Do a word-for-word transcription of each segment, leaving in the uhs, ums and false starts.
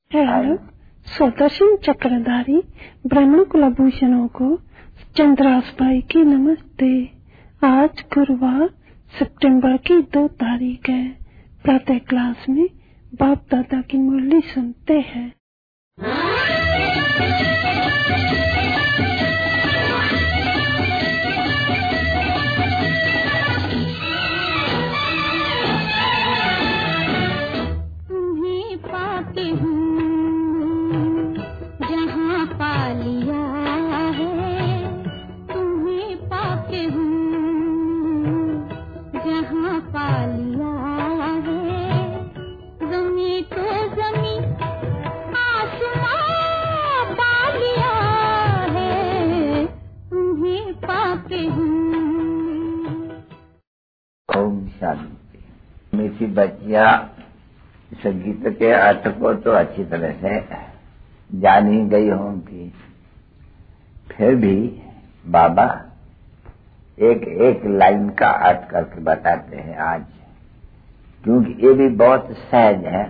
है स्वदर्शन चक्रधारी ब्राह्मण कुलभूषणों को चंद्रास भाई की नमस्ते। आज गुरुवार सितंबर की दो तारीख है। प्रातः क्लास में बाप दादा की मुरली सुनते हैं। मीठी बच्चियां संगीत के अर्थ को तो अच्छी तरह से जान ही गई होंगी, फिर भी बाबा एक एक लाइन का अर्थ करके बताते हैं आज, क्योंकि ये भी बहुत सहज है,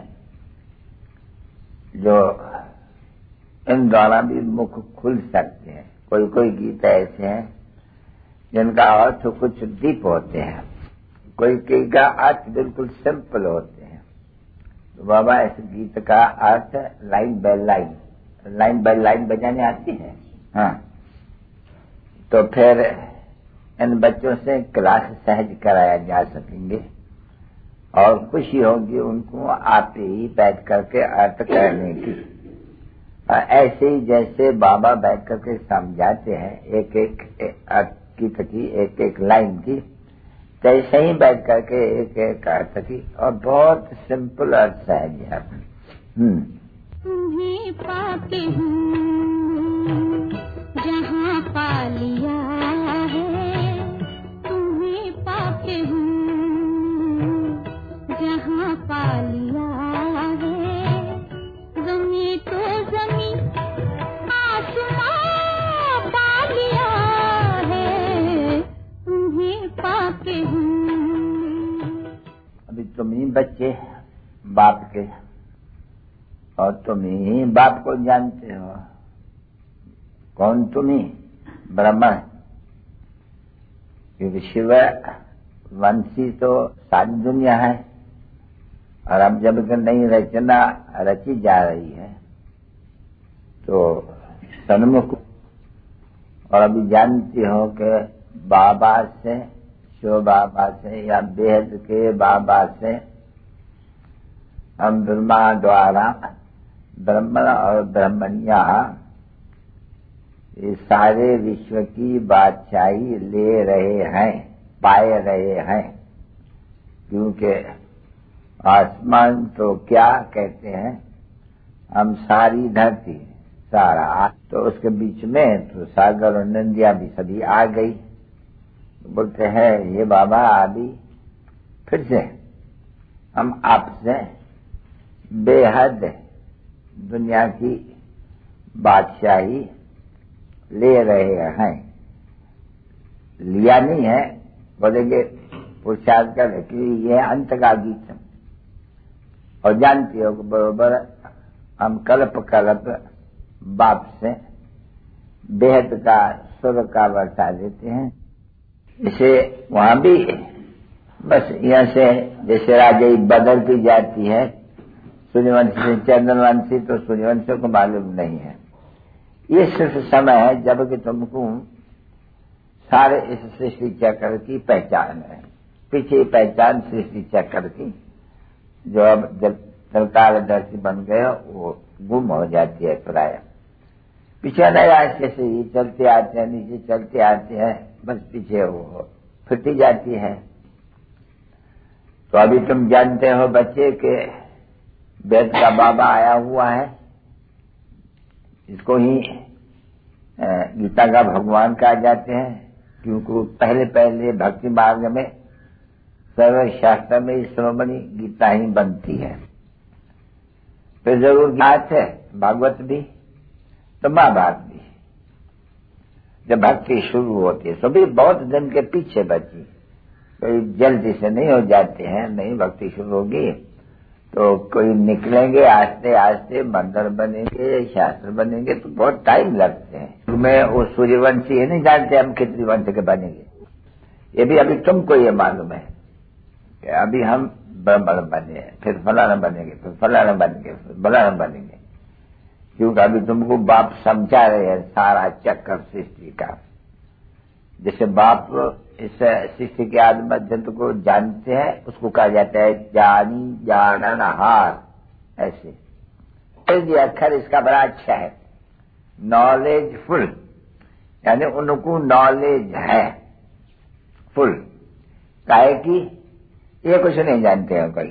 जो इन द्वारा भी मुख खुल सकते हैं। कोई कोई गीत ऐसे हैं जिनका अर्थ कुछ डीप होते हैं, कोई कोई का अर्थ बिल्कुल सिंपल होते हैं। तो बाबा इस गीत का अर्थ line by line line by line बजाने आती है। हाँ, तो फिर इन बच्चों से क्लास सहज कराया जा सकेंगे और खुशी होगी उनको आप ही बैठ करके अर्थ करने की। ऐसे ही जैसे बाबा बैठ करके समझाते हैं एक एक अर्थ गीत की, एक एक लाइन की, तैसे ही बैठ करके एक एक अर्थ की, और बहुत सिंपल और सहज है। तुम्हें पाके हूँ जहाँ पा लिया है, तुम्हें पाके हूँ जहाँ पा लिया है, जमी तो जमी आसमां पा लिया है, तुम्हें पाके हूँ। अभी तुम ही बच्चे बाप के, और तुम ही बाप को जानते हो। कौन तुम ही? ब्रह्मा। क्योंकि शिव वंशी तो सारी दुनिया है, और अब जब नई रचना रची जा रही है तो सन्मुख, और अभी जानती हो कि बाबा से, शिव बाबा से या बेहद के बाबा से हम ब्रह्मा द्वारा ब्रह्मण और ब्रह्मण्या ये सारे विश्व की बादशाही ले रहे हैं, पाए रहे हैं। क्योंकि आसमान तो क्या कहते हैं, हम सारी धरती सारा, तो उसके बीच में तो सागर और नदियां भी सभी आ गई। बोलते हैं ये बाबा अभी फिर से हम आपसे बेहद दुनिया की बादशाही ले रहे हैं। लिया नहीं है, बोलेंगे पुरुषार्थ कर कि ये अंत का गीत है। और जानती हो बरोबर हम कल्प कल्प बाप से बेहद का सुर का वर्षा देते हैं। इसे वहां भी बस यहाँ से जैसे राजाई बदलती जाती है, सूर्यवंशी से चंद्रवंशी, तो सूर्यवंशी को मालूम नहीं है। ये सिर्फ समय है जबकि तुमको सारे इस सृष्टि चक्र की पहचान है। पीछे पहचान सृष्टि चक्र की, जो अब जब सरकारदर्शी बन गया वो गुम हो जाती है प्राय। पीछे नए रास्ते से ही चलते आते हैं, नीचे चलते आते हैं, बस पीछे वो फिरती जाती है। तो अभी तुम जानते हो बच्चे के वेद का बाबा आया हुआ है, इसको ही गीता का भगवान कहा जाते हैं, क्योंकि पहले पहले भक्ति मार्ग में सर्व शास्त्र में श्रोमणी गीता ही बनती है। फिर जरूर बात है भागवत भी, तो महाभारत भी। जब भक्ति शुरू होती है तो भी बहुत दिन के पीछे बची, कोई जल्दी से नहीं हो जाते हैं। नहीं, भक्ति शुरू होगी तो कोई निकलेंगे आस्ते आस्ते, मंदिर बनेंगे, शास्त्र बनेंगे, तो बहुत टाइम लगते हैं। मैं वो सूर्यवंशी ये नहीं जानते हम कितनी वंश के बनेंगे। ये भी अभी तुमको ये मालूम है कि अभी हम ब्राह्मण बने, फिर फलाना बनेंगे, फिर फलाना बनेंगे, फिर फलाना बनेंगे, क्योंकि अभी तुमको बाप समझा रहे हैं सारा चक्कर सृष्टि का। जैसे बाप इस सृष्टि के आदि मध्य को जानते हैं, उसको कहा जाता है जानी जाननहार। ऐसे ये अक्षर इसका बड़ा अच्छा है, नॉलेजफुल, यानी उनको नॉलेज है फुल। काहे कि ये कुछ नहीं जानते हैं कोई,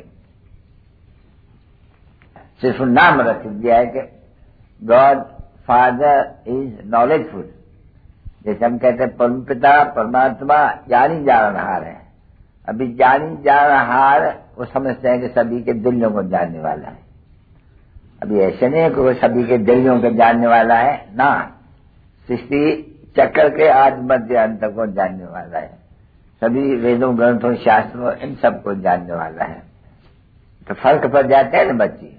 सिर्फ नाम रख दिया है कि गॉड फादर इज नॉलेजफुल। जैसे हम कहते हैं परम पिता परमात्मा जानी जाननहार है। अभी जानी जाननहार वो समझते हैं कि सभी के दिलों को जानने वाला है। अभी ऐसे नहीं है कि वो सभी के दिलों को जानने वाला है ना, सृष्टि चक्कर के आदि मध्य अंत को जानने वाला है, सभी वेदों ग्रंथों शास्त्रों इन सबको जानने वाला है। तो फर्क पड़ जाता है ना बच्चे।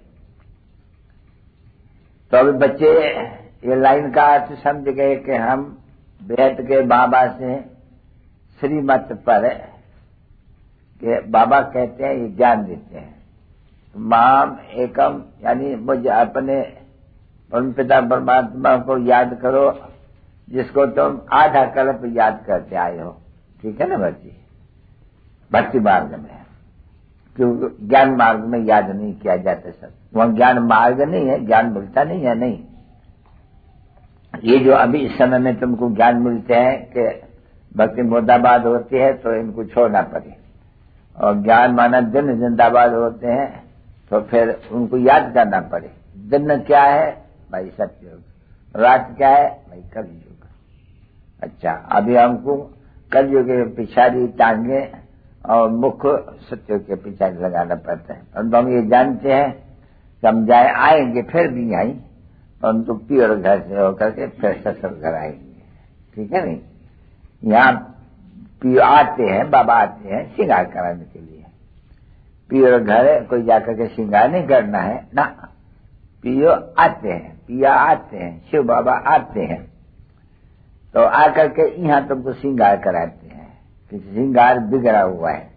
तो अभी बच्चे ये लाइन का अर्थ समझ गए कि हम बेहद के बाबा से श्रीमत पर के बाबा कहते हैं ये ज्ञान देते हैं। माम एकम यानी मुझे अपने परम पिता परमात्मा को याद करो जिसको तुम आधा कल्प याद करते आए हो। ठीक है ना बच्चे, भक्ति मार्ग में, क्योंकि ज्ञान मार्ग में याद नहीं किया जाता सब। वहां ज्ञान मार्ग नहीं है, ज्ञान मिलता नहीं है। नहीं, ये जो अभी इस समय में तुमको ज्ञान मिलते हैं कि भक्ति मुर्दाबाद होती है तो इनको छोड़ना पड़े, और ज्ञान माना दिन जिंदाबाद होते हैं तो फिर उनको याद करना पड़े। दिन क्या है भाई सत्युग, रात क्या है भाई कलयुग। अच्छा, अभी हमको कलयुग के पिछाड़ी टांगे और मुख सत्युग के पिछाड़ी लगाना पड़ता है। परंतु हम ये जानते हैं समझाए आएंगे फिर भी आई, परंतु प्योर घर से होकर के फिर ससुर घर आएंगे। ठीक है नहीं, यहाँ पियो आते हैं, बाबा आते हैं श्रृंगार कराने के लिए। पियो घर कोई जाकर के श्रृंगार नहीं करना है ना, पियो आते हैं, पिया आते हैं, शिव बाबा आते हैं, तो आकर के यहाँ तुमको श्रृंगार कराते हैं कि श्रृंगार बिगड़ा हुआ है।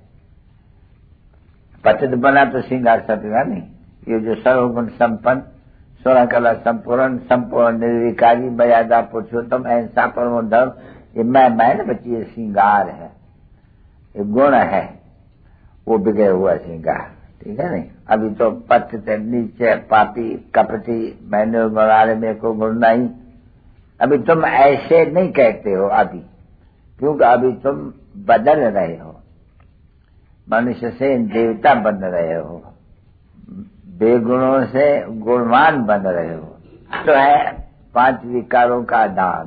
पतित बना तो श्रृंगार सटेगा नहीं। ये जो सर्वगुण संपन्न सोलह कला संपूर्ण संपूर्ण निर्विकारी मर्यादा पुरुषोत्तम अहिंसा परमो धर्म, ये मैं मैं न बच्ची, ये श्रृंगार है, ये गुण है, वो बिगड़े हुआ श्रृंगार। ठीक है नहीं, अभी तो पतित नीचे पापी कपटी मैंने बनाने में को गुण नहीं। अभी तुम ऐसे नहीं कहते हो अभी, क्योंकि अभी तुम बदल रहे हो, मनुष्य से देवता बन रहे हो, बेगुणों से गुणवान बन रहे हो। तो है पांच विकारों का दान।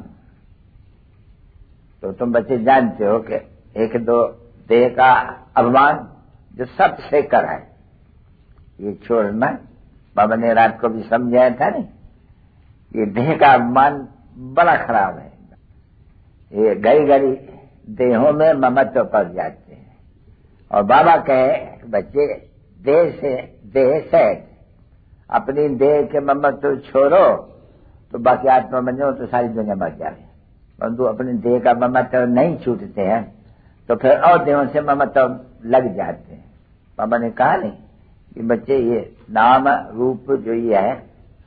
तो तुम बच्चे जानते हो कि एक दो देह का अभिमान जो सबसे कराए, ये छोड़ना। बाबा ने रात को भी समझाया था नहीं, ये देह का अभिमान बड़ा खराब है। ये गई गई देहों में ममत्व पड़ जाते हैं। और बाबा कहे बच्चे देह से देह से अपनी देह के ममत्व छोड़ो तो बाकी आत्मा बन जाओ तो सारी दुनिया मर जाए। परंतु अपनी देह का ममत्व नहीं छूटते हैं तो फिर और देहों से ममत्व लग जाते हैं। बाबा ने कहा नहीं कि बच्चे ये नाम रूप जो ये है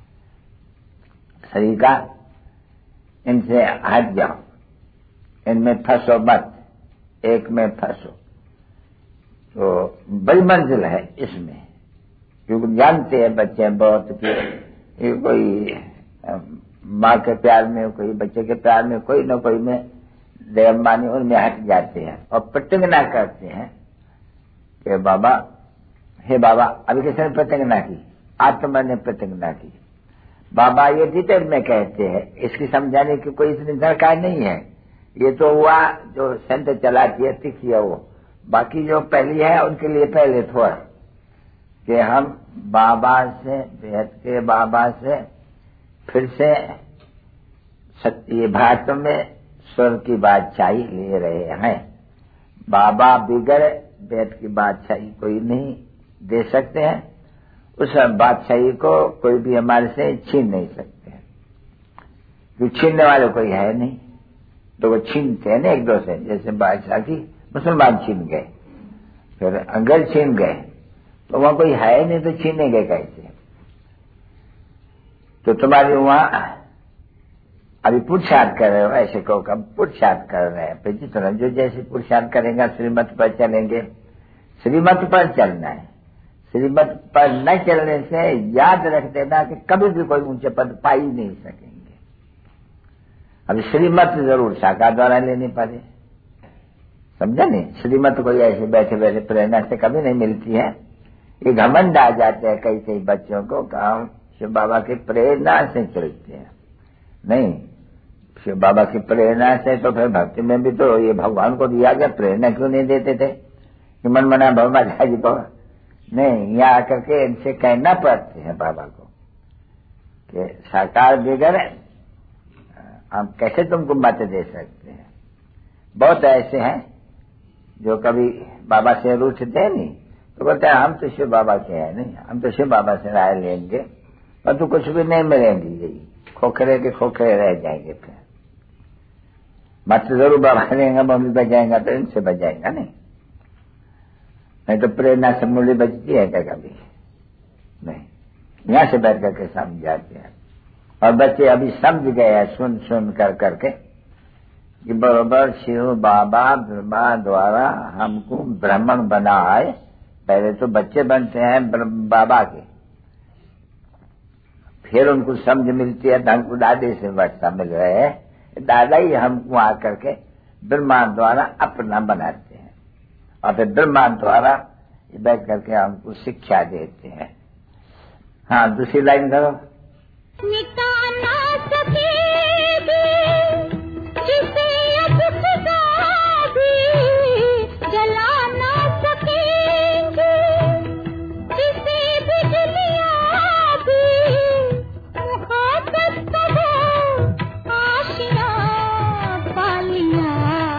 शरीर का, इनसे हट जाओ, इनमें फंसो मत, एक में फंसो। तो बड़ी मंजिल है इसमें, क्योंकि जानते हैं बच्चे बहुत कि ये कोई माँ के प्यार में, कोई बच्चे के प्यार में, कोई न कोई में देवमानी उनमें हट जाते हैं और प्रतिज्ञा करते हैं कि बाबा, हे बाबा, अभी किसने प्रतिज्ञा की? आत्मा ने प्रतिज्ञा की। बाबा ये डिटेल में कहते हैं, इसकी समझाने की कोई इतनी दरकार नहीं है। ये तो हुआ जो संत चलाती है तिखी है वो, बाकी जो पहली है उनके लिए पहले थोड़ा कि हम बाबा से, बेहद के बाबा से फिर से सत्य भारत में स्वर्ग की बादशाही ले रहे हैं। बाबा बिगड़ बेहद की बादशाही कोई नहीं दे सकते हैं, उस बादशाही को कोई भी हमारे से छीन नहीं सकते, क्योंकि छीनने वाले कोई है नहीं, तो वो छीनते हैं ना एक दूसरे। जैसे बादशाह की मुसलमान छीन गए, फिर अंग्रेज छीन गए, तो वहां कोई है नहीं, तो छीनेंगे कैसे? तो तुम्हारी वहां अभी पुरुषार्थ कर रहे हो, ऐसे कहो कब पुरुषार्थ कर रहे हैं, फिर जितना जो जैसे पुरुषार्थ करेंगे श्रीमत पर चलेंगे। श्रीमत पर चलना है, श्रीमत पर न चलने से याद रख देना कि कभी भी कोई ऊंचे पद पा ही नहीं सकेंगे। अब श्रीमत जरूर शाखा द्वारा लेनी पड़े, समझा नहीं? श्रीमत कोई ऐसे बैठे बैठे प्रेरणा से कभी नहीं मिलती है। ये घमंड आ जाते हैं कई कई बच्चों को, काम शिव बाबा की प्रेरणा से चलते हैं। नहीं, शिव बाबा की प्रेरणा से तो फिर भक्ति में भी तो ये भगवान को दिया गया, प्रेरणा क्यों नहीं देते थे कि मन मना भगवान जी को? नहीं, यहाँ आकर के इनसे कहना पड़ते हैं बाबा को कि साकार बगैर हम कैसे तुमको मत दे सकते हैं। बहुत ऐसे हैं जो कभी बाबा से रूठते नहीं, तो बोलते हैं हम तो शिव बाबा के हैं नहीं, हम तो शिव बाबा से राय लेंगे, और तो कुछ भी नहीं मिलेंगी, यही खोखरे के खोखरे रह जाएंगे। फिर मत जरूर बाबा लेंगे, मम्मी बजाएंगा तो इनसे बजाएंगा नहीं, नहीं तो प्रेरणा से मूल्य बजती है क्या कभी? नहीं, यहां से बैठ करके समझाते हैं। और बच्चे अभी समझ गए हैं सुन सुन कर करके कि बरोबर शिव बाबा ब्रह्मा द्वारा हमको ब्राह्मण बनाए। पहले तो बच्चे बनते हैं बाबा के, फिर उनको समझ मिलती है, हमको दादे से वर्षा मिल रहे हैं, दादा ही हमको आकर के ब्रह्मा द्वारा अपना बनाते हैं, और फिर ब्रह्मा द्वारा बैठ करके हमको शिक्षा देते हैं। हाँ, दूसरी लाइन करो। मिटा ना सकेगी जिसे अब खुदा भी, जला ना सकेंगे जिसे बिजलियां भी, मुहाबत कहो आशिया पा लिया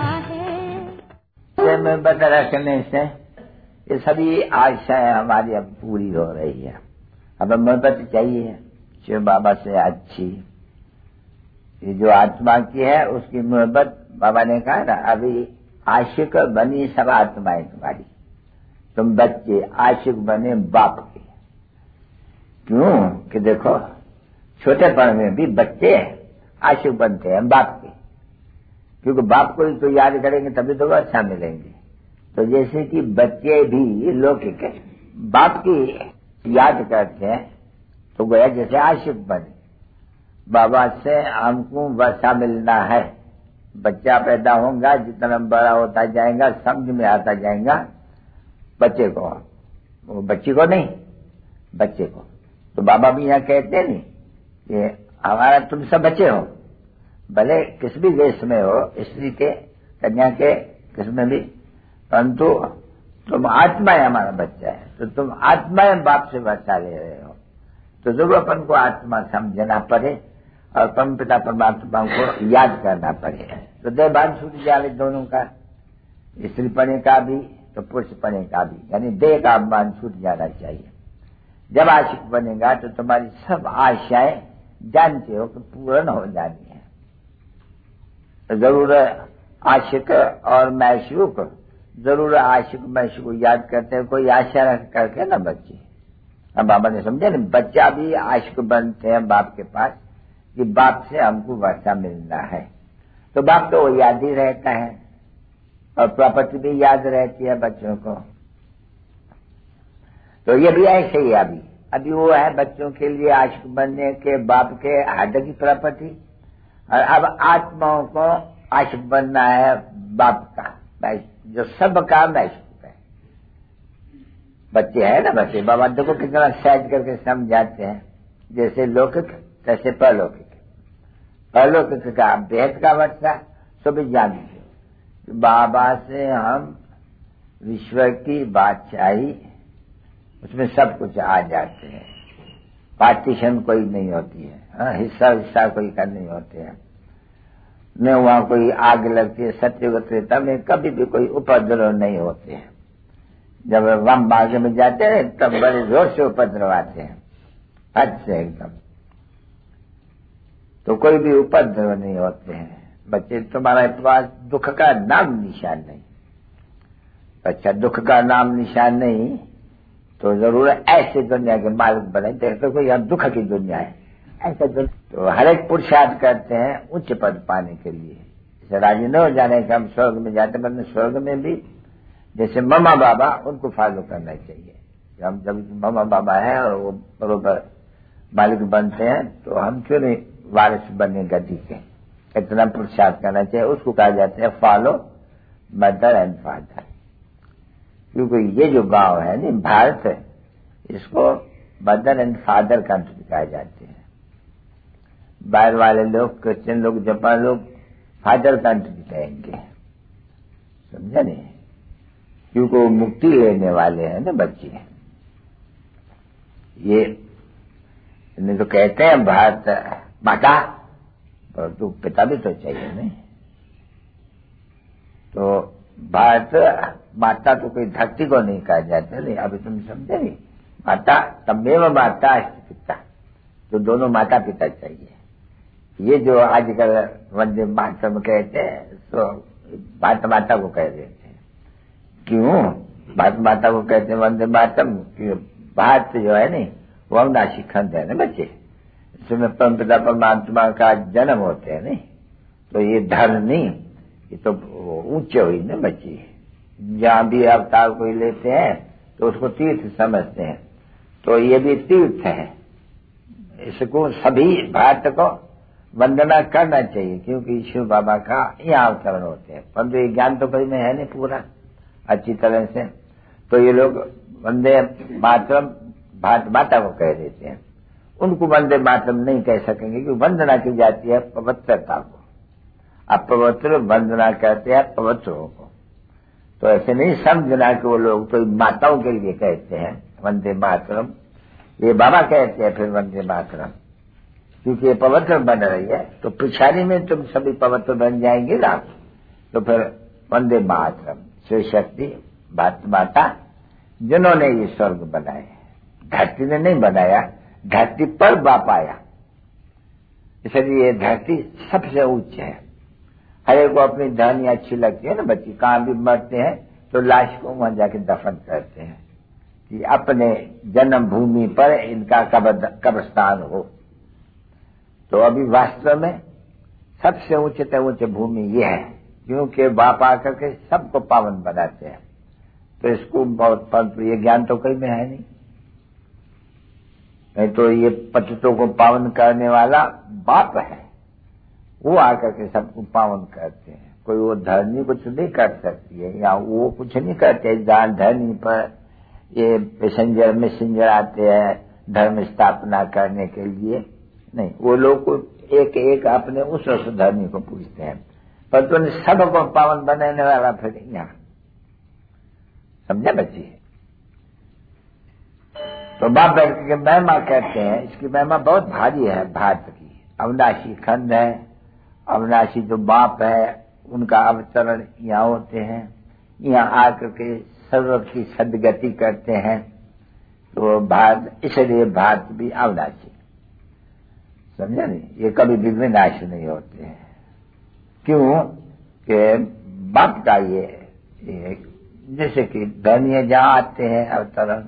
है। में बदल रखने से ये सभी आशाएं हमारी अब पूरी हो रही है। अब मोहब्बत चाहिए शिव बाबा से अच्छी, ये जो आत्मा की है उसकी मोहब्बत। बाबा ने कहा ना, अभी आशिक बनी सब आत्माएं तुम्हारी, तुम बच्चे आशिक बने बाप के। क्यों कि देखो छोटेपन में भी बच्चे आशिक बनते हैं बाप के, क्योंकि बाप को तो याद करेंगे तभी तो अच्छा मिलेंगे। तो जैसे कि बच्चे भी लौकिक बाप की याद करते हैं, तो गया जैसे आशिक बने। बाबा से हमको वर्षा मिलना है, बच्चा पैदा होगा, जितना बड़ा होता जाएगा समझ में आता जाएगा बच्चे को, वो बच्ची को नहीं, बच्चे को। तो बाबा भी यहाँ कहते नहीं कि हमारा तुम सब बच्चे हो, भले किस भी देश में हो, स्त्री के कन्या के किस में भी, परंतु तुम आत्मा हमारा बच्चा है, तो तुम आत्माएं बाप से वर्षा ले रहे हो। तो जरूर अपन को आत्मा समझना पड़े और परम पिता परमात्मा को याद करना पड़े। तो देहभान छूट जाए दोनों का, स्त्री पने का भी तो पुरुष पने का भी, यानी देह का अभिमान छूट जाना चाहिए। जब आशिक बनेगा तो तुम्हारी सब आशाएं जानते हो कि पूर्ण हो जानी है। तो जरूर आशिक और मैशूक, जरूर आशिक मैशूक को याद करते हैं, कोई आशा रख करके ना बच्चे। अब बाबा ने समझा ना, बच्चा भी आशिक बनते हैं बाप के पास कि बाप से हमको वर्षा मिलना है। तो बाप तो वो याद ही रहता है, और प्रॉपर्टी भी याद रहती है बच्चों को। तो ये भी ऐसे ही अभी अभी वो है बच्चों के लिए आशिक बनने के बाप के हद की प्रॉपर्टी, और अब आत्माओं को आशिक बनना है बाप का, जो सबका मैशूक है। बच्चे है ना, बच्चे बाबा देखो कितना सहज करके समझाते हैं, जैसे लौकिक तैसे परलौकिक। परलौकिक का बेहद का वर्षा सभी जानते, बाबा से हम विश्व की बादशाही उसमें सब कुछ आ जाते हैं, पार्टीशन कोई नहीं होती है, हाँ, हिस्सा हिस्सा कोई कर नहीं होते हैं, न वहां कोई आग लगती है। सत्युग त्रेता में कभी भी कोई उपद्रव नहीं होते हैं। जब वम भाग में जाते हैं तब बड़े जोर से उपद्रव आते हैं, हद से एकदम। तो कोई भी उपद्रव नहीं होते हैं बच्चे। तुम्हारे पास दुख का नाम निशान नहीं। अच्छा, दुख का नाम निशान नहीं तो जरूर ऐसे दुनिया के मालिक बने। देखते कोई यहाँ दुख की दुनिया है ऐसा। तो हर एक पुरुषार्थ करते हैं उच्च पद पाने के लिए। जैसे राजी न हो जाने के हम स्वर्ग में जाते, मतलब स्वर्ग में भी जैसे ममा बाबा उनको फॉलो करना चाहिए। हम जब ममा बाबा है और वो बरोबर मालिक बनते हैं तो हम क्यों नहीं वारिस बने गति के। इतना पुरुषार्थ करना चाहिए। उसको कहा जाता है फॉलो मदर एंड फादर। क्योंकि ये जो गांव है नहीं भारत है, इसको मदर एंड फादर कंट्री कहा जाते हैं। बाहर वाले लोग, क्रिश्चियन लोग, जापान लोग फादर कंट्री कहेंगे, समझा नहीं? क्योंकि वो मुक्ति लेने वाले हैं ना बच्चे। ये नहीं तो कहते हैं भारत माता, पर तो पिता भी तो चाहिए नहीं। तो भारत माता तो कोई धरती को नहीं कहा जाता। नहीं, अभी तुम समझे नहीं। माता तमेव माता अस्ति पिता, तो दोनों माता पिता चाहिए। ये जो आजकल वंदे मातरम कहते हैं तो भारत माता को कह देते हैं। क्यों भारत माता को कहते हैं वंदे मातरम? भारत जो है नहीं वो अविनाशी खंड है ना बच्चे, इसमें परम पिता परमात्मा का जन्म होते हैं नहीं। तो ये धर्म नहीं, ये तो ऊंचे हुई ना बच्ची। जहां भी अवतार कोई लेते हैं तो उसको तीर्थ समझते हैं, तो ये भी तीर्थ है। इसको सभी भारत को वंदना करना चाहिए क्योंकि ईश्वर बाबा का यहाँ अवतरण होते हैं। परंतु ये ज्ञान तो कोई में है नहीं पूरा अच्छी तरह से। तो ये लोग वंदे मातरम भारत माता को कह देते हैं। उनको वंदे मातरम नहीं कह सकेंगे क्योंकि वंदना की जाती है पवित्रता को। अपवित्र वंदना कहते हैं पवित्रों को। तो ऐसे नहीं समझना कि वो लोग तो माताओं के लिए कहते हैं वंदे मातरम। ये बाबा कहते हैं फिर वंदे मातरम क्योंकि ये पवित्र बन रही है। तो पिछाड़ी में तुम सभी पवित्र बन जाएंगे ना। तो फिर वंदे मातरम शिव शक्ति भारत माता जिन्होंने ये स्वर्ग बनाए, धरती ने नहीं बनाया, धरती पर बाप आया। इसलिए ये धरती सबसे उच्च है। हर एक को अपनी धरनी अच्छी लगती है ना बच्ची। कहां भी मरते हैं तो लाश को वहां जाके दफन करते हैं कि अपने जन्म भूमि पर इनका कब्रस्तान हो। तो अभी वास्तव में सबसे ऊंचे ऊंचे भूमि ये है क्योंकि बाप आकर के सबको पावन बनाते हैं। तो इसको बहुत, परंतु ये ज्ञान तो कहीं में है नहीं। नहीं तो ये पतितों को पावन करने वाला बाप है, वो आकर के सबको पावन करते हैं। कोई वो धरनी कुछ नहीं कर सकती है या वो कुछ नहीं करते। जहां धरनी पर ये पैसेंजर मैसेंजर आते हैं धर्म स्थापना करने के लिए, नहीं, वो लोग एक एक अपने उस धरनी को पूछते हैं। पर तो सबको पावन बनाने वाला फिर यहाँ, समझे बच्ची? तो बाप बैठ के महिमा कहते हैं। इसकी महिमा बहुत भारी है भारत की। अविनाशी खंड है, अविनाशी जो बाप है उनका अवतरण यहाँ होते हैं, यहाँ आकर के सर्व की सदगति करते हैं। तो भारत, इसलिए भारत भी अविनाशी, समझे नहीं? ये कभी भी विनाश नहीं होते हैं। क्यों कि बाप का ये, ये जैसे कि धनिया जहाँ आते हैं अवतरण,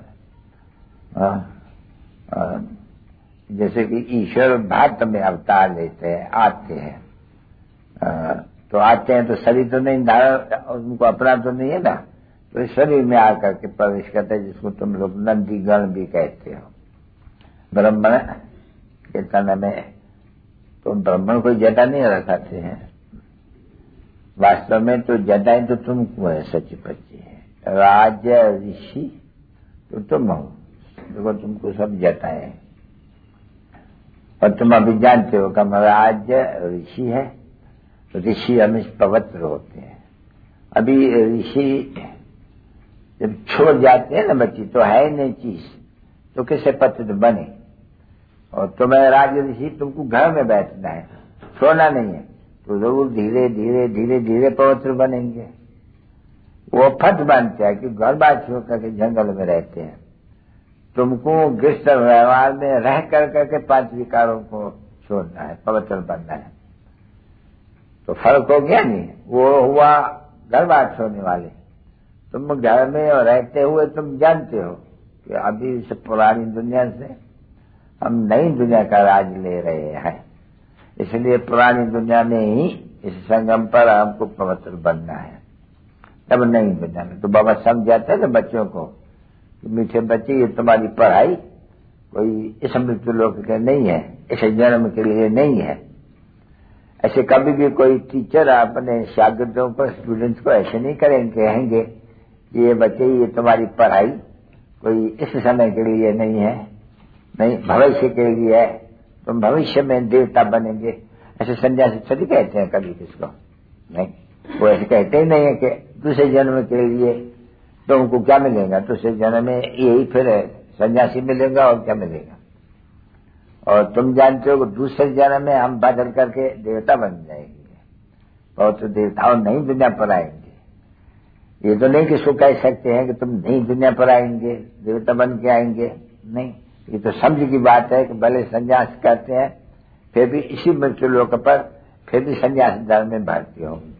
जैसे कि ईश्वर भारत में अवतार लेते हैं, आते हैं। आ, तो आते हैं तो शरीर तो नहीं धारण, उनको अपना तो नहीं है ना। तो इस शरीर में आकर के प्रवेश करते हैं जिसको तुम लोग नंदी गण भी कहते हो। ब्राह्मण के तन में तो ब्राह्मण कोई जटा नहीं रखाते हैं। वास्तव में तो जटाएं तो तुमको है, सच्ची पच्ची है। राज ऋषि तो तुम हो, देखो तुमको सब जटाएं। और तुम अभी जानते हो कि हम राज ऋषि है, तो ऋषि हमेशा पवित्र होते हैं। अभी ऋषि जब छोड़ जाते हैं ना बच्ची तो है नहीं चीज, तो कैसे पवित्र बने? और तुम्हें राज ऋषि तुमको घर में बैठना है, छोड़ना नहीं है, तो जरूर धीरे धीरे धीरे धीरे पवित्र बनेंगे। वो फट बांधते हैं कि घर बार छोड़ करके जंगल में रहते हैं। तुमको गृहस्थ व्यवहार में रह कर करके पांच विकारों को छोड़ना है, पवित्र बनना है। तो फर्क हो गया नहीं। वो हुआ घर बार छोड़ने वाले। तुम घर में और रहते हुए तुम जानते हो कि अभी इस पुरानी दुनिया से हम नई दुनिया का राज ले रहे हैं, इसलिए पुरानी दुनिया में ही इस संगम पर हमको पवित्र बनना है, तब नई दुनिया में। तो बाबा समझाते थे बच्चों को कि मीठे बच्चे, ये तुम्हारी पढ़ाई कोई इस मृत्यु लोक के नहीं है, इस जन्म के लिए नहीं है। ऐसे कभी भी कोई टीचर अपने शागिर्दों को, स्टूडेंट्स को ऐसे नहीं करेंगे, कहेंगे कि ये बच्चे, ये तुम्हारी पढ़ाई कोई इस समय के लिए नहीं है, नहीं भविष्य के लिए है, तुम भविष्य में देवता बनेंगे। ऐसे सन्यासी थोड़ी कहते हैं कभी किसको, नहीं, वो ऐसे कहते ही नहीं है कि दूसरे जन्म के लिए तुमको क्या मिलेगा, दूसरे जन्म में यही फिर सन्यासी मिलेगा और क्या मिलेगा। और तुम जानते हो कि दूसरे जन्म में हम बदल करके देवता बन जाएंगे, बहुत तो देवताओं नई दुनिया पर आएंगे। ये तो नहीं कि सो कह सकते हैं कि तुम नई दुनिया पर आएंगे, देवता बन के आएंगे, नहीं। ये तो समझ की बात है कि भले संन्यास करते हैं फिर भी इसी मृत्यु लोक पर फिर भी संन्यास धर्म में भर्ती होंगे।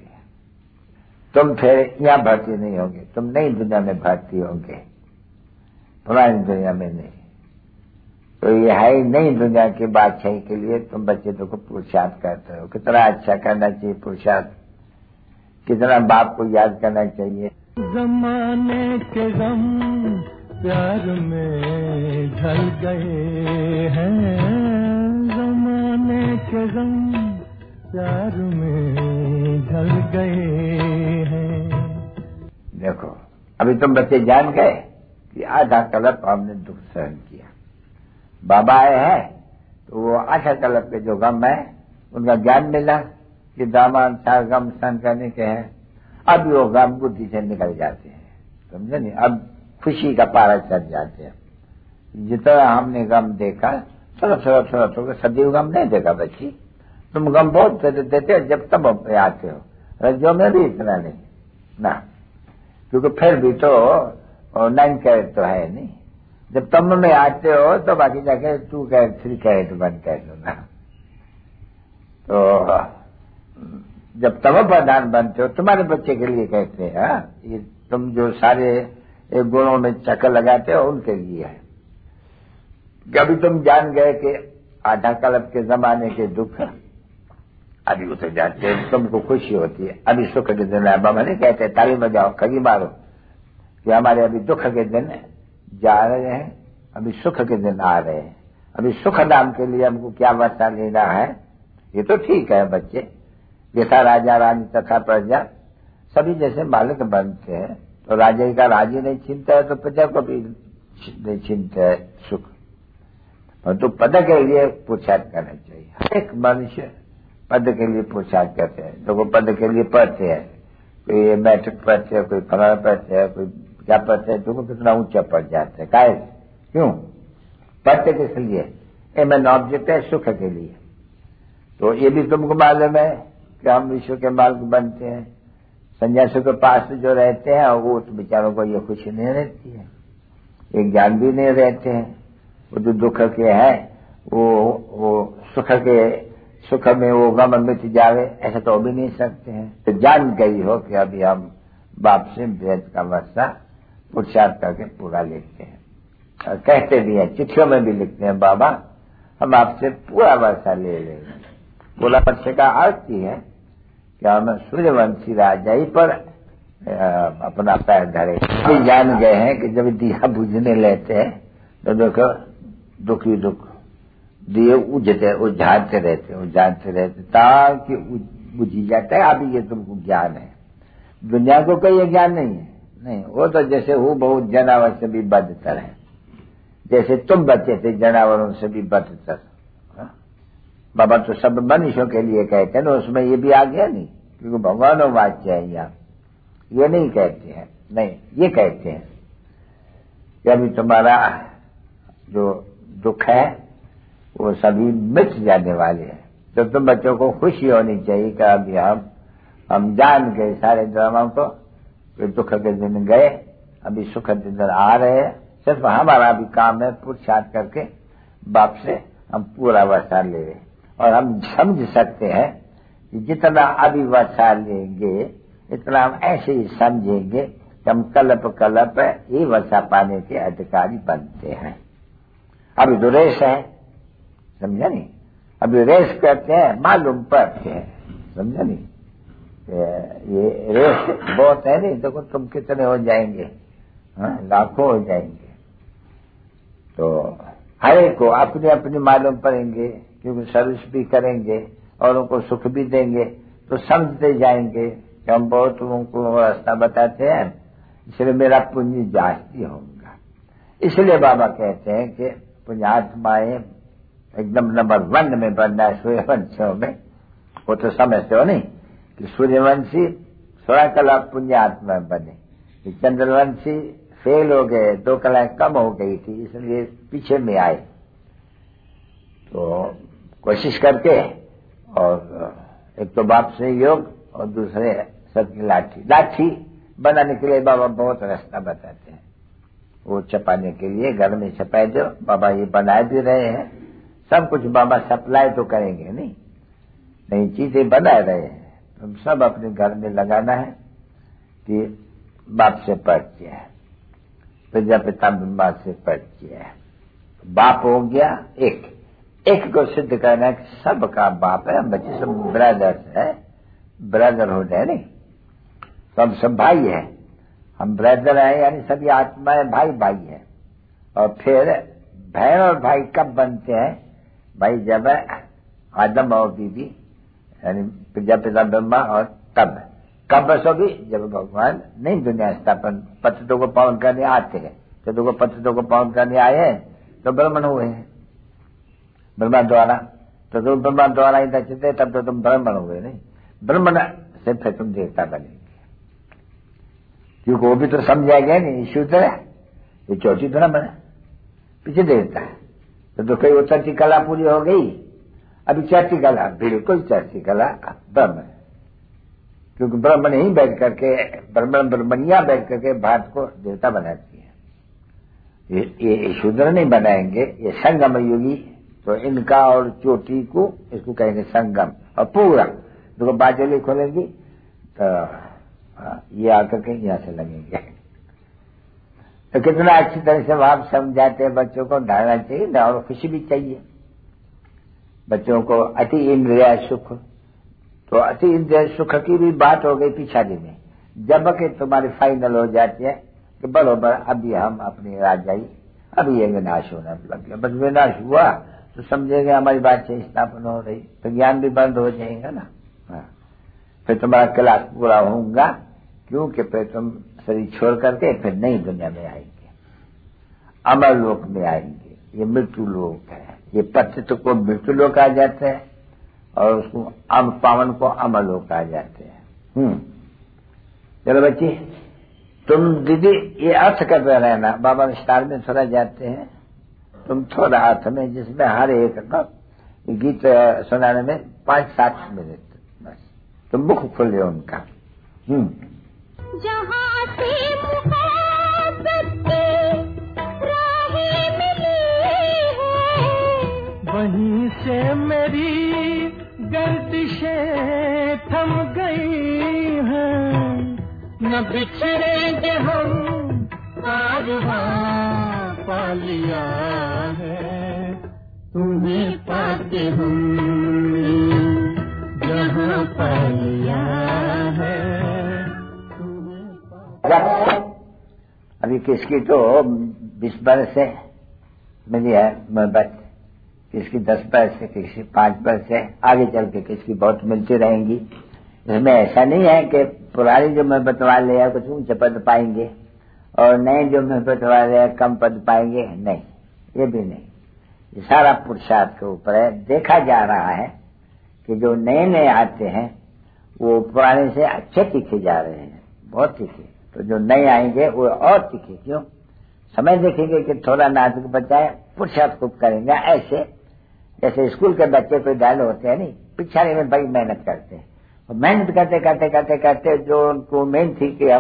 तुम फिर यहाँ भर्ती नहीं होंगे, तुम नई दुनिया में भर्ती होंगे, पुरानी दुनिया में नहीं। तो ये है नई दुनिया की बादशाही के लिए तुम बच्चे तो को पुरुषार्थ करते हो। कितना अच्छा करना चाहिए पुरुषार्थ, कितना बाप को याद करना चाहिए। जमाने के गम प्यार में ढल गए हैं, जमाने के गम प्यार में ढल गए हैं। देखो अभी तुम बच्चे जान गए कि आधा कल्प हमने दुख सहन किया। बाबा आए हैं तो वो आधा कल्प के जो गम है उनका ज्ञान मिला कि दामान चार गम सहन करने के हैं। अब वो गम बुद्धि से निकल जाते हैं, समझे नहीं। अब खुशी का पारा चढ़ जाते हैं। जितना हमने गम देखा, थोड़ा थोड़ा थोड़ा थोड़ा सदैव गम नहीं देखा बच्ची। तुम गम बहुत देते हो जब तब पे आते हो, रज्जो में भी इतना नहीं ना, क्योंकि फिर भी तो नाइन कैरेट तो है नहीं। जब तम में आते हो तो बाकी जाके two carat three carat one carat ना। तो जब तम प्रधान बनते हो, तुम्हारे बच्चे के लिए कहते हैं, ये तुम जो सारे एक गुणों में चक्कर लगाते हो उनके लिए है। कभी तुम जान गए कि आधा कल्प के जमाने के दुख अभी उतर जाते हैं, तुमको खुशी होती है। अभी सुख के दिन है, बाबा नहीं कहते ताली बजाओ खगी मारो कि हमारे अभी दुख के दिन जा रहे हैं, अभी सुख के दिन आ रहे हैं। अभी सुख नाम के लिए हमको क्या वर्षा लेना है, ये तो ठीक है बच्चे। जैसा राजा रानी तथा प्रजा सभी जैसे मालिक बनते हैं, तो राजा का राजी नहीं छीनता है तो प्रजा को भी नहीं छीनता है सुख। परंतु तो पद के लिए पुरुषार्थ करना चाहिए। हर एक मनुष्य पद के लिए पुरुषार्थ करते हैं। तो वो पद के लिए पढ़ते हैं, कोई मैट्रिक पढ़ते हैं, कोई फलाना पढ़ते हैं, कोई क्या पढ़ते हैं, तो वो कितना ऊंचा पड़ जाते हैं। काहे क्यों पढ़ते किस लिए? एम ऑब्जेक्ट है सुख के लिए। तो ये भी तुमको मालूम है कि हम विश्व के मार्ग बनते हैं। सन्यासियों के पास जो रहते हैं वो तो बेचारों को ये खुशी नहीं रहती है, ये ज्ञान भी नहीं रहते हैं। वो जो दुख के हैं वो वो सुख के सुख में वो गम मिट जावे ऐसा तो भी नहीं सकते हैं। तो जान गई हो कि अभी हम बाप से वेद का वर्षा पुरुषार्थ करके पूरा लिखते हैं। और कहते भी हैं, चिट्ठियों में भी लिखते हैं, बाबा हम आपसे पूरा वर्षा ले लेंगे। पूरा वर्षा का अर्थ ही है कि हम सूर्यवंशी राजा ही पर अपना पैर धरे। ये जान गए हैं कि जब दिया बुझने लेते हैं तो देखो दुखी दुख दिए उजते उझाते रहते उझाते रहते ताकि बुझी जाता है। अभी ये तुमको ज्ञान है, दुनिया को कोई ये ज्ञान नहीं है। नहीं, वो तो जैसे हूँ बहुत जानवर से भी बदतर है, जैसे तुम बच्चे थे जानवरों से भी बदतर। बाबा तो सब मनुष्यों के लिए कहते हैं ना, उसमें ये भी आ गया नहीं, क्योंकि भगवान वाच्य है। यहाँ ये नहीं कहते हैं, नहीं ये कहते हैं कि अभी तुम्हारा जो दुख है वो सभी मिट जाने वाले हैं। तो तुम बच्चों को खुशी होनी चाहिए कि अभी हम हम जान गए सारे ड्रामा को वे दुख के दिन गए, अभी सुख के दिन आ रहे हैं। सिर्फ हमारा भी काम है पुरुषार्थ करके बाप से हम पूरा वर्षा ले रहे, और हम समझ सकते हैं कि जितना अभी वर्षा लेंगे इतना हम ऐसे ही समझेंगे कि हम कल्प कल्प ये वर्षा पाने के अधिकारी बनते हैं। अभी तो रेस है, समझा नहीं, अभी रेस करते हैं मालूम पड़ते हैं, समझा नहीं, ये रेस बहुत है नहीं, देखो तुम कितने हो जाएंगे, हाँ, लाखों हो जाएंगे। तो हर एक को अपने अपने मालूम पड़ेंगे, क्योंकि सर्विस भी करेंगे और उनको सुख भी देंगे, तो समझते जाएंगे कि हम बहुत उनको रास्ता बताते हैं, इसलिए मेरा पुण्य जास्ती होगा। इसलिए बाबा कहते हैं कि पुण्यात्माएं एकदम नंबर वन में बनना है सूर्यवंशियों में। वो तो समझते हो नहीं कि सूर्यवंशी सोलह कला पुण्यात्मा बने, कि चंद्रवंशी फेल हो गए, दो कलाएं कम हो गई थी, इसलिए पीछे में आए। तो कोशिश करके, और एक तो बाप से योग और दूसरे सबकी लाठी लाठी बनाने के लिए बाबा बहुत रास्ता बताते हैं। वो छपाने के लिए घर में छपाए दो, बाबा ये बनाए भी रहे हैं, सब कुछ बाबा सप्लाई तो करेंगे नहीं, नई चीजें बना रहे हैं। तुम सब अपने घर में लगाना है कि बाप से परिचय है, प्रजापिता ब्रह्मा से परिचय है। बाप हो गया एक, एक को सिद्ध करना है कि सबका बाप है, बच्चे सब ब्रदर्स है, ब्रदरहुड है नहीं, सब सब भाई है, हम ब्रदर हैं, यानी सभी आत्माएं भाई भाई है। और फिर बहन और भाई कब बनते हैं भाई? जब आदम और बीबी यानी प्रजापिता ब्रह्मा, और तब कब बसोगी? जब भगवान नहीं दुनिया स्थापन पतितों को पावन करने आते हैं, तो देखो पतितों को पावन करने आए हैं तो ब्राह्मण हुए हैं ब्रह्मा द्वारा, तो तुम ब्रह्मा द्वारा ही दचते, तब तो तुम ब्राह्मण हुए नहीं, ब्राह्मण से फिर तुम देवता बनेंगे, क्योंकि वो भी तो समझा गया नहीं, शूद्र है, ये चौथी तो ना बना, पीछे देवता है। तो, तो कई उतरती कला पूरी हो गई, अभी चौथी कला, बिल्कुल चौथी कला ब्रह्म, क्योंकि ब्राह्मण ही बैठ करके, ब्राह्मण ब्रह्मणिया बैठ करके भारत को देवता बनाती है। ये, ये शूद्र नहीं बनाएंगे, ये संगम युगी, तो इनका और चोटी को इसको कहेंगे संगम, और पूरा देखो बाजली खोलेंगी तो ये आकर के यहां से लगेंगे। तो कितना अच्छी तरह से आप समझाते हैं बच्चों को, ढालना चाहिए ना, और खुशी भी चाहिए बच्चों को। अति इंद्रिय सुख, तो अति इंद्रिय सुख की भी बात हो गई पिछाड़ी में, जब कि तुम्हारी फाइनल हो जाती है कि बरोबर अभी हम अपनी राजाई, अभी ये विनाश होने लग गया, बस विनाश हुआ तो समझेंगे हमारी बात से स्थापन हो रही, तो ज्ञान भी बंद हो जाएगा ना। हाँ। फिर तुम्हारा क्लास पूरा होगा, क्योंकि फिर तुम शरीर छोड़ करके फिर नई दुनिया में आएंगे, अमर लोक में आएंगे। ये मृत्यु लोक है, ये पतित को मृत्यु लोक आ जाते हैं, और उसको अम पावन को अमर लोक आ जाते हैं। हम्म चलो बच्ची, तुम दीदी ये अर्थ कर रहना, बाबा विस्तार में थोड़ा जाते हैं, तुम थोड़ा अर्थ में, जिसमें हर एक का गीत सुनाने में पांच सात मिनट बस, तुम मुख खोले उनका। हम्म जहाँ से मुहब्बत की राहें मिली है, वहीं से मेरी गर्दिशें थम गई हैं, न बिछड़ेंगे हम कारवां पा लिया है, तुम्हें पाते हमने जहाँ पा लिया है। अभी किसकी तो बीस बरस से मिली है मोहब्बत, किसकी दस बरस से, किसी पांच बरस से, आगे चल के किसकी बहुत मिलती रहेंगी। इसमें ऐसा नहीं है कि पुरानी जो मोहब्बत वाले हैं कुछ ऊंचे पद पाएंगे और नए जो मोहब्बत वाले हैं कम पद पाएंगे, नहीं, ये भी नहीं। ये सारा पुरुषार्थ के ऊपर है। देखा जा रहा है कि जो नए नए आते हैं वो पुराने से अच्छे तीखे जा रहे हैं, बहुत तीखे, तो जो नए आएंगे वो और तीखे। क्यों? समय देखेंगे कि थोड़ा नाजुक बच्चा है, पुरुषार्थ खूब करेंगे। ऐसे जैसे स्कूल के बच्चे कोई डाल होते हैं नहीं, पिछाड़ी में बड़ी मेहनत करते हैं, और मेहनत करते करते करते करते जो उनको मेहनत थी कि हम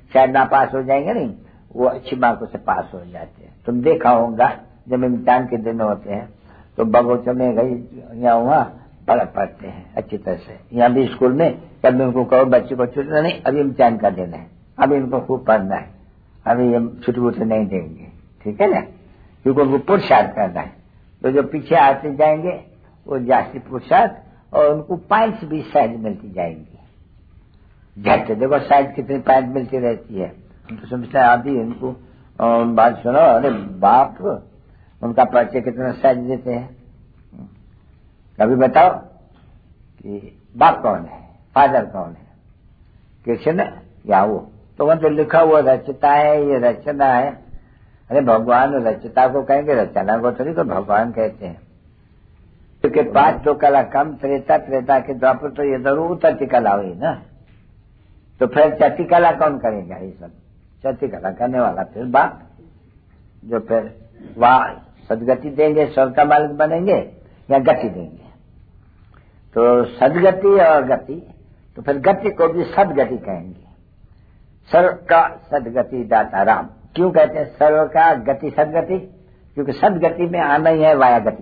शायद ना पास हो जाएंगे नहीं, वो अच्छी मार्कों से पास हो जाते हैं। तुम देखा होगा जब इम्तिहान के दिन होते हैं तो बगोचों में गई यहाँ वहाँ पढ़ पढ़ते हैं अच्छी तरह से। यहाँ भी स्कूल में कभी उनको कहो बच्चे को छुट्टी नहीं, अभी इम्तिहान का दिन है, अभी इनको खूब पढ़ना है, अभी हम छुट्टी वुट्टी नहीं देंगे, ठीक है ना, क्योंकि उनको पुरुषार्थ करना है। तो जो पीछे आते जाएंगे वो जास्ती पुरुषार्थ और उनको पॉइंट्स भी सहज मिलती जाएंगी। झट देखो शायद कितनी पॉइंट मिलती रहती है। तो समझता है अभी इनको बात सुनो, अरे बाप उनका परिचय कितना सहज देते हैं। कभी बताओ कि बाप कौन है, फादर कौन है, कृष्ण या वो, तो वहां तो लिखा हुआ रचता है, ये रचना है। अरे भगवान रचता को कहेंगे, रचना को थोड़ी तो भगवान कहते हैं। क्योंकि पांच तो कला कम, त्रेता, त्रेता के द्वापर तो ये जरूर उतरती कला हुई ना, तो फिर चौथी कला कौन करेगा ये सब? चौथी कला करने वाला फिर बाप, जो फिर वह सदगति देंगे, स्वर्ग का मालिक बनेंगे या गति देंगे। तो सदगति और गति, तो फिर गति को भी सदगति कहेंगे। सर्व का सदगति दाता राम। क्यों कहते हैं सर्व का गति सदगति? क्योंकि सदगति में आना ही है वाया गति।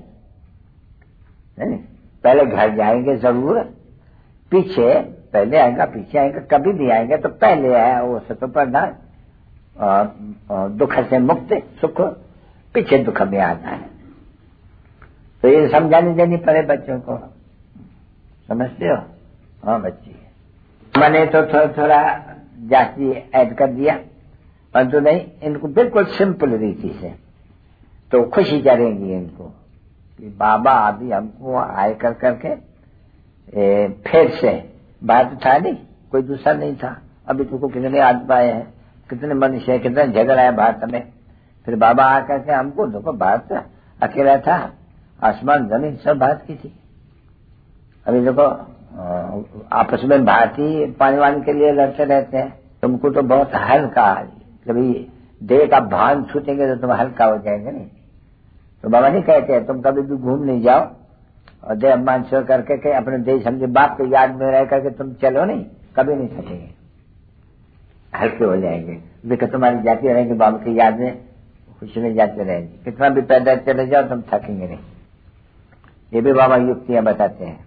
पहले घर जाएंगे जरूर, पीछे पहले आएगा पीछे आएगा, कभी भी आएंगे तो पहले आया वो सतोपरना और दुख से मुक्त सुख, पीछे दुख में आता है। तो ये समझाने देनी पड़े बच्चों को, समझते हो? हाँ बच्चे, मैंने तो थोड़ा थोड़ा जास्ती ऐड कर दिया, परंतु नहीं, इनको बिल्कुल सिंपल रीति से तो खुशी करेंगी इनको कि बाबा अभी हमको आए कर करके ए, फिर से बात था नहीं, कोई दूसरा नहीं था। अभी तुमको कितने आदमी आए हैं, कितने मनुष्य है, कितना झगड़ा है भारत में। फिर बाबा आकर के हमको देखो, भारत अकेला था, आसमान जमीन सब भारत की थी। अभी देखो आपस में भारतीय पानी वानी के लिए लड़ते रहते हैं। तुमको तो बहुत हल्का, कभी देह का भान छूटेंगे तो तुम हल्का हो जाएंगे। नहीं तो बाबा नहीं कहते तुम कभी भी घूम नहीं जाओ और देह अपमान छोड़ करके के अपने देश समझे बाप के याद में रह करके तुम चलो, नहीं कभी नहीं थकेंगे, हल्के हो जाएंगे। देखो तुम्हारी जाती रहेंगे बाबा की याद में, खुशी में जाते रहेंगे। कितना भी पैदल चले जाओ तुम थकेंगे नहीं। ये भी बाबा युक्तियां बताते हैं,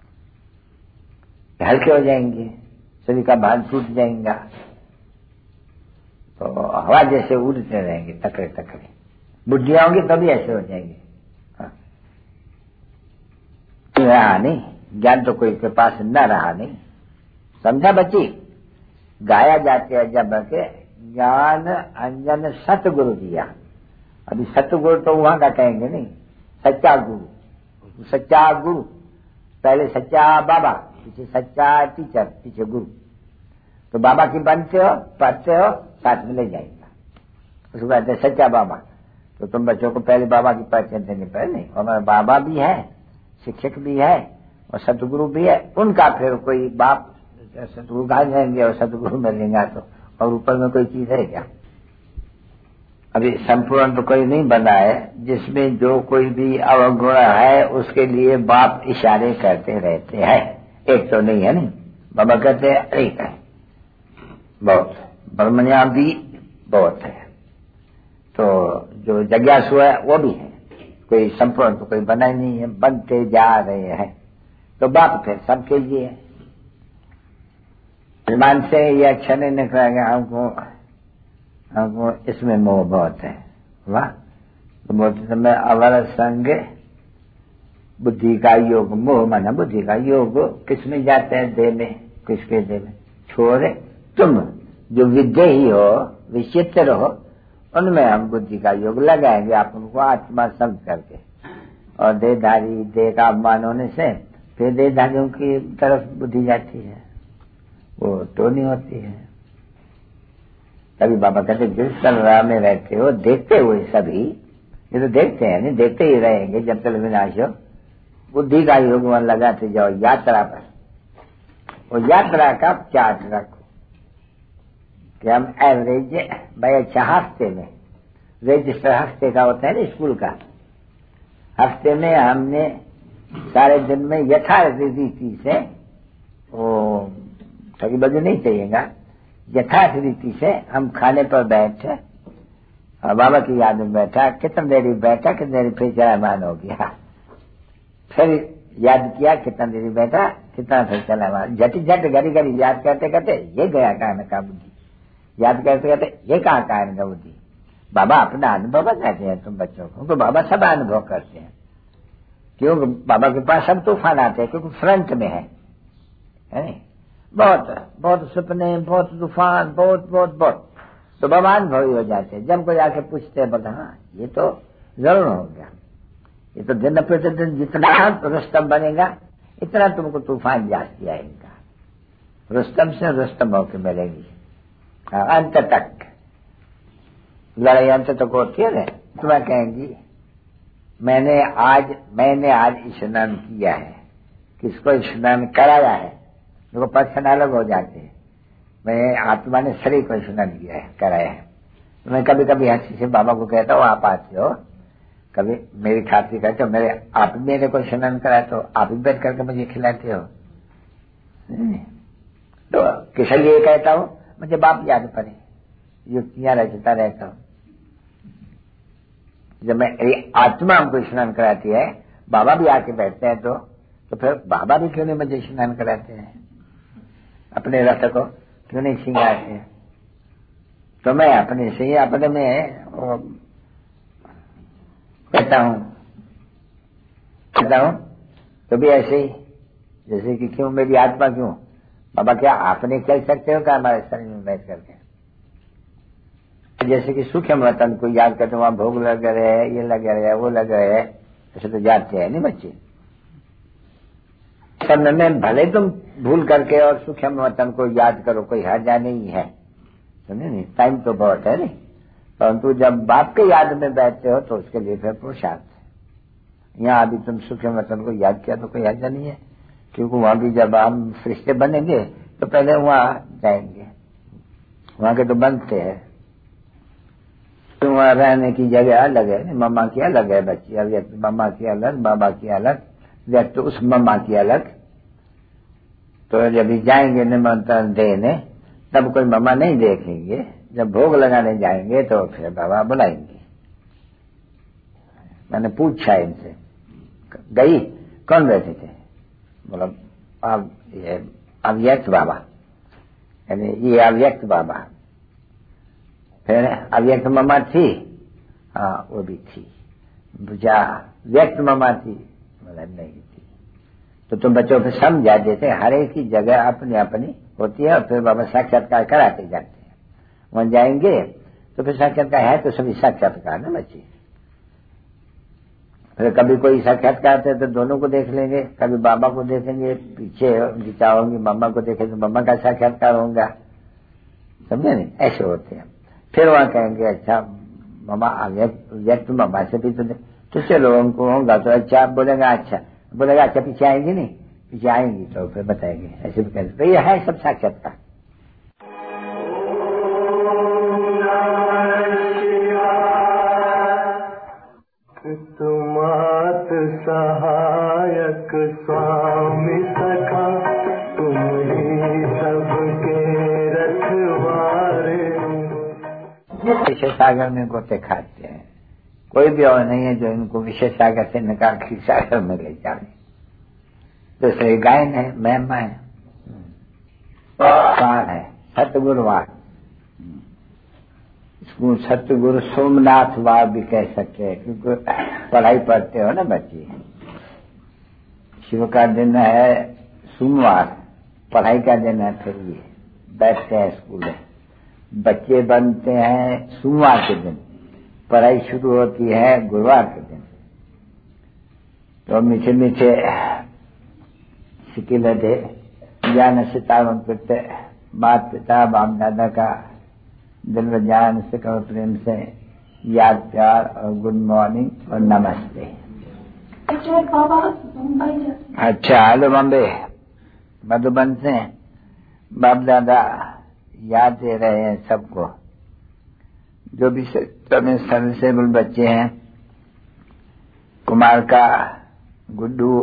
हल्के हो जाएंगे, शरीर का भान छूट जाएगा, तो हवा जैसे उड़ते रहेंगे तकड़े तकड़े। बुद्धियां होंगी तभी ऐसे हो जाएंगे। हाँ। रहा नहीं ज्ञान तो कोई के पास न रहा नहीं, समझा बच्ची? गाया जाते हैं जब के ज्ञान अंजन सतगुरु दिया। अभी सतगुरु तो वहां का कहेंगे नहीं, सच्चा गुरु, सच्चा गुरु। पहले सच्चा बाबा, पीछे सच्चा टीचर, पीछे गुरु। तो बाबा की बनते हो, पढ़ते हो, साथ में ले जाएगा, उसको कहते हैं सच्चा बाबा। तो तुम बच्चों को पहले बाबा की पहचान देनी पड़े। नहीं, हमारा बाबा भी है, शिक्षक भी है और सतगुरु भी है। उनका फिर कोई बाप सतगुरु कहा जाएंगे और सतगुरु मिलेंगे तो, और ऊपर में कोई चीज है क्या? अभी संपूर्ण तो कोई नहीं बना है, जिसमें जो कोई भी अवगुण है उसके लिए बाप इशारे करते रहते हैं। एक तो नहीं है, नहीं बाबा कहते हैं एक है, बहुत ब्रह्मण्या भी बहुत है। तो जो जिज्ञासु है वो भी है, कोई संपूर्ण तो कोई बना ही नहीं है, बनते जा रहे हैं। तो बाप फिर सबके लिए है। ईमान से ये अच्छा नहीं निकलेगा, हमको हमको इसमें मोह बहुत है। वाह, तो बोलते समय अवर संग बुद्धि का योग, मोह माना बुद्धि का योग किसमें जाते हैं? देह में, किसके देह में? छोड़े तुम जो विद्यही हो, विचित्र हो, उनमें हम बुद्धि का योग लगाएंगे आप उनको आत्मा समझ करके। और देहधारी, देह का अपमान होने से फिर देहधारियों की तरफ बुद्धि जाती है, वो तो नहीं होती है। तभी बाबा कहते जिस तरह में रहते हो देखते हुए सभी, ये तो देखते हैं नहीं, देखते ही रहेंगे जब तक विनाश हो। बुद्धि का योग मन लगाते जाओ यात्रा पर, और यात्रा का चार्ट रखो कि हम एवरेज भाई अच्छा हफ्ते में, रजिस्टर हफ्ते का होता है ना स्कूल का, हफ्ते में हमने सारे दिन में यथार्थ रीति से, वो ठगी बजी नहीं चाहिएगा, यथार्थ रीति से हम खाने पर बैठे और बाबा की याद में बैठा, कितना देरी बैठा, कितनी देरी फिर चलामान हो गया, फिर याद किया कितना देरी बैठा, कितना फिर चलामान, झट झट घड़ी घड़ी याद करते करते ये गया कहाँ न कहाँ बुद्धि, याद करते करते ये कहाँ कहाँ न बुद्धि। बाबा अपना अनुभव बताते हैं तुम बच्चों को, तो बाबा सब अनुभव करते हैं, क्योंकि बाबा के पास सब तूफान आते हैं, क्योंकि फ्रंट में है, है नहीं? बहुत बहुत सपने, बहुत तूफान, बहुत बहुत बहुत, तो बाबा अनुभवी हो जाते हैं। जब कोई आके पूछते हैं, बोलते हाँ ये तो जरूर हो गया, ये तो दिन प्रतिदिन जितना रुस्तम बनेगा इतना तुमको तूफान जास्ती आएगा, रुस्तम से रुस्तम होकर मिलेगी अंत तक। लड़ाई अंत तक होती है ना। तुम्हें कहेंगी मैंने आज मैंने आज स्नान किया है, किसको स्नान कराया है, देखो पर्सन अलग हो जाते हैं। मैं आत्मा ने शरीर को स्नान किया है, कराया है। तो मैं कभी कभी हंसी से बाबा को कहता हूँ आप आते हो, कभी मेरी खातिर कहते हो, मेरे आप मेरे को स्नान कराए तो आप ही बैठ करके मुझे खिलाते हो। तो किस लिए कहता हूँ, मुझे बाप याद पड़े, युक्तियां रचता रहता हूँ। जब मैं आत्मा हमको स्नान कराती है, बाबा भी आके बैठते हैं, तो तो फिर बाबा भी क्यों नहीं मुझे स्नान कराते हैं, अपने रथ को क्यों नहीं सिंगारते हैं। तो मैं अपने से ही अपने में कहता हूँ कहता हूँ तो भी ऐसे ही, जैसे कि क्यों मेरी आत्मा क्यों, बाबा क्या आपने कह सकते हो क्या हमारे शरीर में बैठ करके। जैसे कि सूक्ष्म वतन को याद करते, वहां भोग लग रहे, ये लग रहे, वो लग रहे, ऐसे तो जाते हैं नहीं बच्चे। समय में भले तुम भूल करके और सूक्ष्म वतन को याद करो, कोई हर्जा नहीं है, सुनिए नहीं, टाइम तो बहुत है नहीं, परंतु जब बाप के याद में बैठते हो तो उसके लिए फिर पुरुषार्थ है। यहाँ अभी तुम सूक्ष्म वतन को याद किया तो कोई हर्जा नहीं है, क्योंकि वहां भी जब हम फरिश्ते बनेंगे तो पहले वहां जाएंगे, वहां के तो बनते हैं, तो वहां रहने की जगह अलग है, मम्मा की अलग है, बच्ची व्यक्ति मम्मा की अलग, बाबा की अलग, व्यक्ति उस मम्मा की अलग। तो जब जाएंगे निमंत्रण देने तब कोई मम्मा नहीं देखेंगे, जब भोग लगाने जाएंगे तो फिर बाबा बुलाएंगे। मैंने पूछा इनसे, गई कौन बैठे थे, बोला अब ये अव्यक्त बाबा, यानी ये अव्यक्त बाबा। फिर अव्यक्त मम्मा थी, हाँ वो भी थी। बुझा व्यक्त मम्मा थी, बोला नहीं थी। तो तुम बच्चों को समझा देते, हर एक की जगह अपनी अपनी होती है, और फिर बाबा साक्षात्कार कराते जाते हैं। वहां जाएंगे तो फिर साक्षात्कार है तो सभी साक्षात्कार ना बच्चे। फिर कभी कोई साक्षात्कार थे तो दोनों को देख लेंगे, कभी बाबा को देखेंगे, पीछे उनकी चाह होंगी मम्मा को देखेंगे तो मम्मा का साक्षात्कार होगा, समझे नहीं, ऐसे होते हैं। फिर वहां कहेंगे अच्छा मम्मा व्यक्त मम्मा से भी तो तो चलो उनको होगा तो अच्छा बोलेगा, अच्छा बोलेगा अच्छा पीछे आएंगी नहीं, पीछे आएंगी तो फिर बताएंगे, ऐसे भी कहेंगे। तो ये है सब साक्षात्कार। तुमात सहायक स्वामी सखा, तुम ही सबके रखवारे। विषय सागर में गोते खाते हैं, कोई भी और नहीं है जो इनको विषय सागर से निकाल खीर सागर में ले जाए। दूसरे गायन है, महिमा है, वार है, सतगुरुवार, इसको सतगुरु सोमनाथ वार भी कह सकते हैं, क्योंकि पढ़ाई पढ़ते हो ना बच्चे। शिव का दिन है सोमवार, पढ़ाई का दिन है, फिर ये बैठते हैं स्कूल में, बच्चे बनते हैं सोमवार के दिन, पढ़ाई शुरू होती है गुरुवार के दिन। तो मीठे मीठे सिकिल दे ज्ञान सितावन करते, माता पिता बाप दादा का दिल व जान से कहो प्रेम से याद प्यार और गुड मॉर्निंग और नमस्ते। अच्छा हेलो बॉम्बे, मधुबन से बाप दादा याद दे रहे हैं सबको, जो भी सर्विसेबल बच्चे हैं, कुमार का, गुड्डू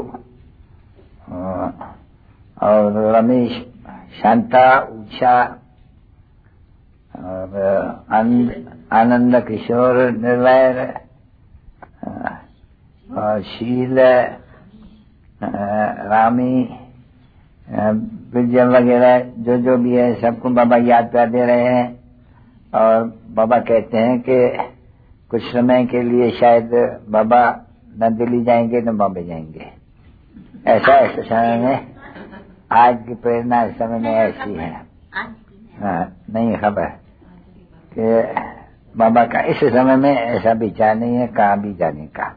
और रमेश, शांता, उषा, और आनंद किशोर निर्वैर और शील रामी विजय वगैरह जो जो भी है सबको बाबा याद प्यार दे रहे हैं। और बाबा कहते हैं कि कुछ समय के लिए शायद बाबा न दिल्ली जाएंगे न बॉम्बे जाएंगे। ऐसा ऐसे समय में आज की प्रेरणा इस समय में ऐसी है। हाँ, नहीं खबर कि बाबा का इस समय में ऐसा विचार नहीं है कहाँ भी जाने का।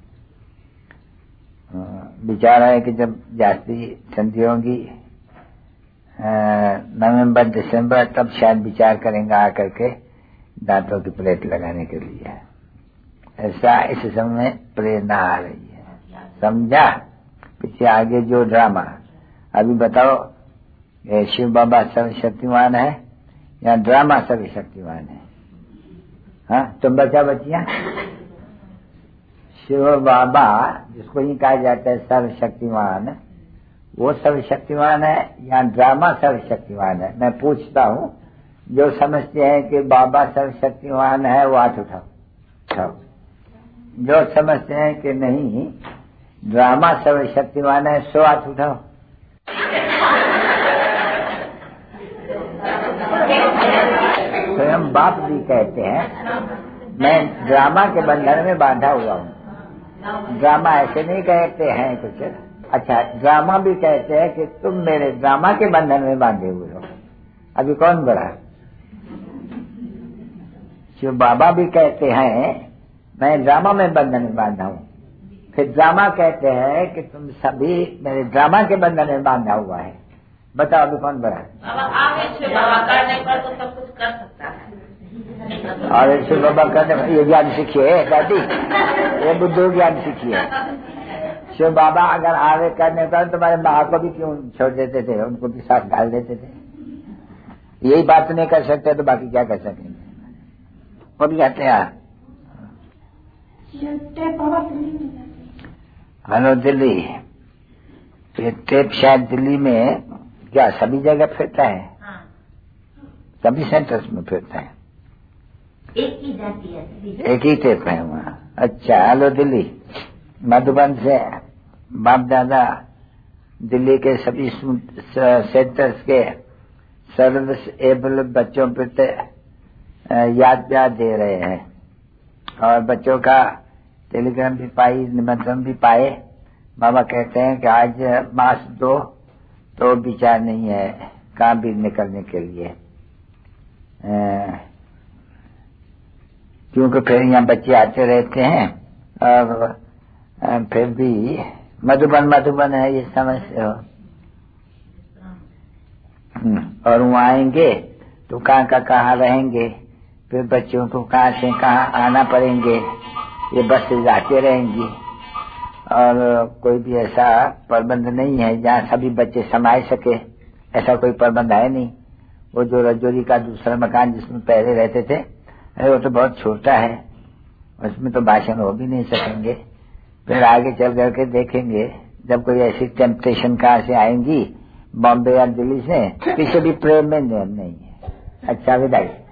विचार है कि जब जाती संधि होगी नवंबर दिसंबर तब शायद विचार करेंगे आकर के दांतों की प्लेट लगाने के लिए। ऐसा इस समय में प्रेरणा आ रही है। समझा? पीछे आगे जो ड्रामा अभी बताओ, ये शिव बाबा सर्वशक्तिमान है या ड्रामा सर्वशक्तिमान है? हाँ, तुम बचा बचिया? शिव बाबा जिसको ही कहा जाता है सर्वशक्तिमान, वो सर्वशक्तिमान है या ड्रामा सर्वशक्तिमान है? मैं पूछता हूँ, जो समझते हैं कि बाबा सर्वशक्तिमान है वो हाथ उठाओ। जो समझते हैं कि नहीं ड्रामा सर्वशक्तिमान है सो हाथ उठाओ। स्वयं बाप भी कहते हैं मैं ड्रामा के बंधन में बांधा हुआ हूँ। ड्रामा ऐसे नहीं कहते हैं कुछ। अच्छा, ड्रामा भी कहते हैं कि तुम मेरे ड्रामा के बंधन में बांधे हुए हो। अभी कौन बड़ा? शिव बाबा भी कहते हैं मैं ड्रामा में बंधन में बांधा हूँ। फिर ड्रामा कहते हैं कि तुम सभी मेरे ड्रामा के बंधन में बांधा हुआ है। बताओ अभी कौन बड़ा? बाबा करने पर तो सब कुछ कर सकता है। और शिव बाबा करने ये ज्ञान सीखिए दादी, ये बुद्धू ज्ञान सीखिए। शिव बाबा अगर आवे करने पर तुम्हारे माँ को भी क्यों छोड़ देते थे, उनको भी साथ डाल देते थे। यही बात नहीं कर सकते तो बाकी क्या कर सकेंगे? वो भी कहते हैं हेलो दिल्ली। ये टेप शायद दिल्ली में क्या सभी जगह फिरता है? हाँ। सभी सेंटर्स में फिरता है। एक ही जाती है, एक ही टेप है वहाँ। अच्छा, हेलो दिल्ली। मधुबन से बाप दादा दिल्ली के सभी सेंटर्स के सर्विस एबल बच्चों पर याद प्यार दे रहे हैं और बच्चों का टेलीग्राम भी पाई, निमंत्रण भी पाए। बाबा कहते हैं कि आज मास दो तो विचार नहीं है कहाँ भी निकलने के लिए, क्योंकि फिर यहाँ बच्चे आते रहते हैं और फिर भी मधुबन मधुबन है ये समझते हो। और वहाँ आएंगे तो कहाँ का कहाँ रहेंगे, फिर बच्चों को कहाँ से कहाँ आना पड़ेंगे, ये बसें आते रहेंगी और कोई भी ऐसा प्रबंध नहीं है जहाँ सभी बच्चे समाये सके। ऐसा कोई प्रबंध है नहीं। वो जो रजौरी का दूसरा मकान जिसमें पहले रहते थे वो तो बहुत छोटा है, उसमें तो भाषण हो भी नहीं सकेंगे। फिर आगे चल करके देखेंगे जब कोई ऐसी टेम्पटेशन कहाँ से आएंगी बॉम्बे या दिल्ली से, किसी भी प्रेम में नहीं है। अच्छा विदाई।